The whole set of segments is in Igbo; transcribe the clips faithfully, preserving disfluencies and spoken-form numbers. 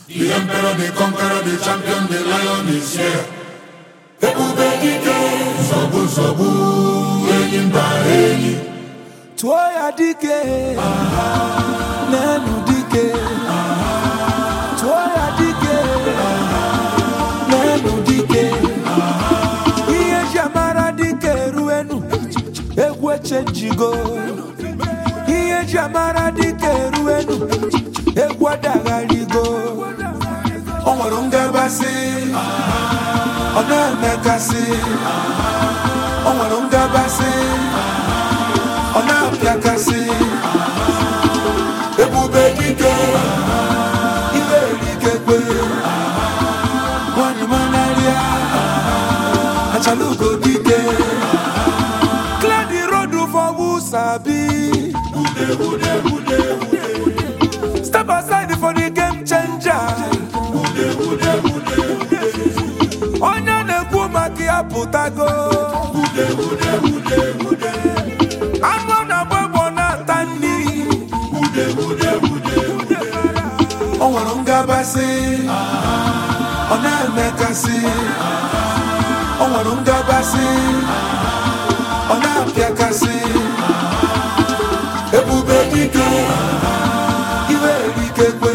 The emperor, the conqueror, the champion, the lion is here. Ebube dike, zobu zobu, enyi mba enyi. Tuoya dike, nenu dike. Tuoya dike, nenu dike. Iye jamara dike ruenu, egwe chenjigo. Iye jamara dike ruenu, egwe dagarigo. Onwarunga basi, onamekasi. Onwarunga basi, onapyakasi. Ebube dike, iwe dike kwe. Wani manaria, achalugo dike. Clear the road for who sabi. Ude, ude, ude, ude. Step aside for the game changer. Ude, ude, ude, ude. Onya nekwu maki aputago. Ude, ude, ude, ude. Amo na bwebo na tani. Ude, ude, ude, ude. Onwarunga basi, onamekasi. Onwarunga basi, onapyakasi. Ebube dike, iwe dike kwe.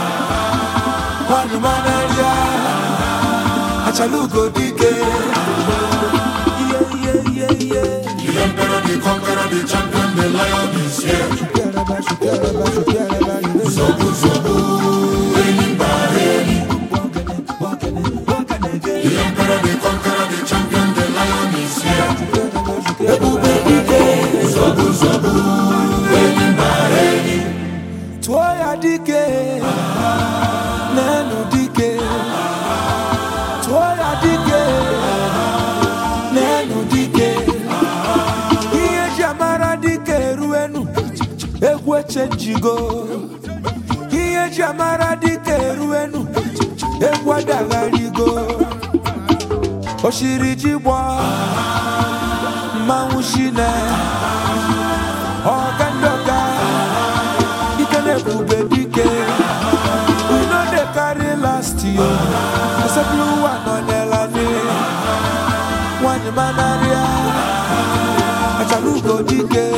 Wani manaria, achalugo dike. Yeah, yeah, yeah, yeah. The emperor, the conqueror, the champion, the lion is here. Zobu zobu, enyi mba enyi. The emperor, the conqueror, the champion, the lion is here. Ebube dike, Zobu zobu, enyi mba enyi. tuoya dike, nenu dike. Tuoya dike, nenu dike. Iye jamara dike ruenu, egwe chenjigo. Iye jamara dike ruenu, egwe dagarigo. Oshiri jibwa, mawushine. Ogandoga, ikene bube dike. We know they carry last year. I said blue one on Elani. One manaria, achalugo dike.